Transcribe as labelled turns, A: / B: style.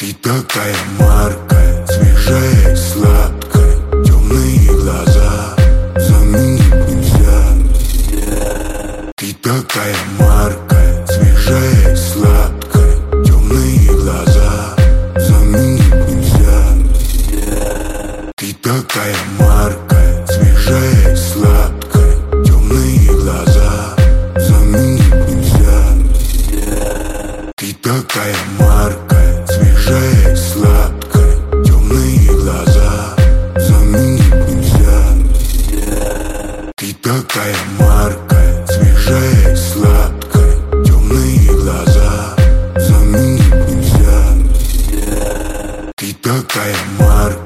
A: Ты такая маркая, свежая и сладкая, темные глаза заменить нельзя. Ты такая маркая, свежая и сладкая, темные глаза заменить нельзя. Ты такая маркая, свежая и сладкая, темные глаза заменить нельзя. Ты такая маркая, свежая и сладкая, темные глаза заменить нельзя. Ты такая маркая, свежая и сладкая, темные глаза заменить нельзя. Ты такая маркая.